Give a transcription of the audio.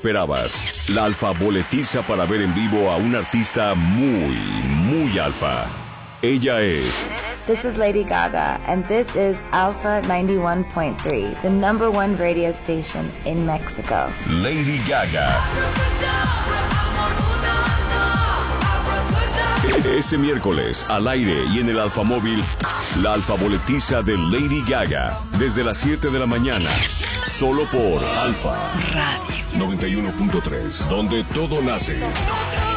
esperabas. La alfa boletiza para ver en vivo a un artista muy, muy alfa. Ella es... This is Lady Gaga, and this is Alpha 91.3, the number one radio station in Mexico. Lady Gaga. Este miércoles, al aire y en el Alfa Móvil, la alfa boletiza de Lady Gaga, desde las 7 de la mañana, solo por Alfa Radio 91.3, donde todo nace.